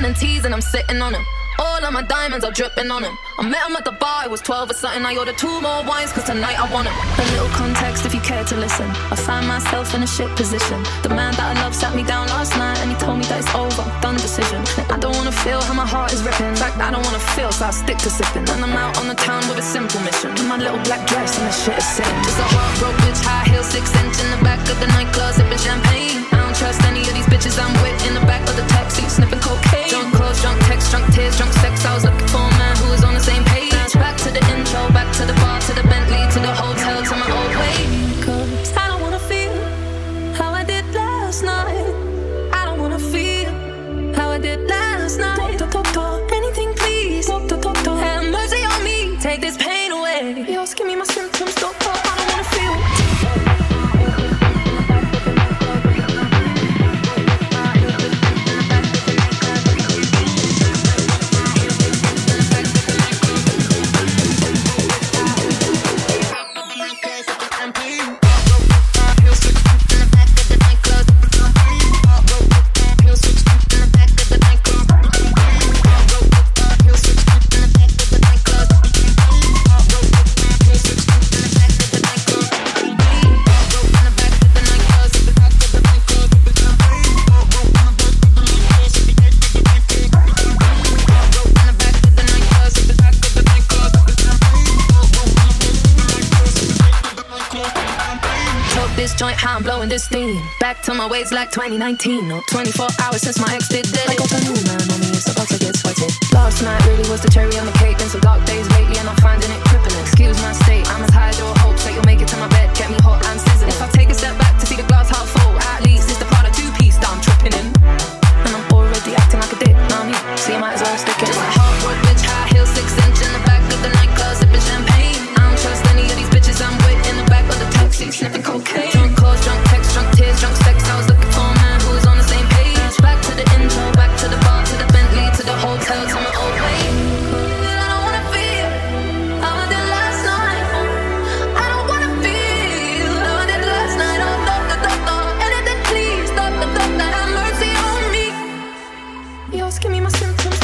and T's and I'm sitting on them. All of my diamonds are dripping on him. I met him at the bar, it was 12 or something. I ordered 2 more wines cause tonight I want him. A little context if you care to listen. I found myself in a shit position. The man that I love sat me down last night and he told me that it's over, done decision. And I don't wanna feel how my heart is ripping. In fact, I don't wanna feel, so I stick to sipping. And I'm out on the town with a simple mission. In my little black dress and this shit is sitting. Just a heartbroken bitch, high heel, 6 inch in the back of the nightclub, sipping champagne. I don't trust any of these bitches I'm with in the back of the taxi, sniffing cocaine. Drunk calls, drunk texts, drunk tears, drunk sex. I was looking for a man who was on the same page. Back to the intro, back to the bar, to the Bentley, to the hotel, to my old way. Cause I don't wanna feel how I did last night. I don't wanna feel how I did last night. Anything please, have mercy on me, take this pain away. You're asking me my symptoms, doctor, I don't wanna feel. Joint, how I'm blowing this steam. Back to my ways like 2019. No, 24 hours since my ex did it. I got a new man on me, it's about to get sweaty. Last night really was the cherry on the cake. Been some dark days lately and I'm finding it crippling. Excuse my state, I'm as high as your hopes that you'll make it to my bed. Get me hot and sizzling. If I take a step back to see the glass half full, at least it's the part of 2-piece that I'm tripping in. And I'm already acting like a dick, know me, so you might as well stick it. Just a heartbroken bitch, high heel, 6 inch in the back of the nightclub, sipping champagne. I don't trust any of these bitches I'm with in the back of the taxi, sniffing cocaine. Drunk calls, drunk texts, drunk tears, drunk sex. I was looking for a man who was on the same page. Back to the intro, back to the bar, to the Bentley, to the hotel, to my old way. I don't wanna feel how I did last night. I don't wanna feel how I did last night. Oh, doctor, anything please, doctor, have mercy on me. You're asking me my symptoms.